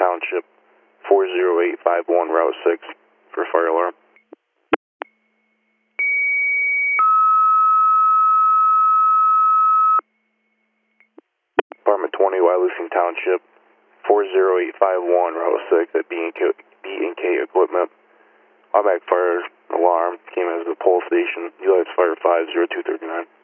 Township, 40851, Route 6, for fire alarm. Apartment 20, Wyalusing Township, 40851, Route 6, at B&K Equipment. Automatic fire alarm came as a pole station. Elites Fire 50239.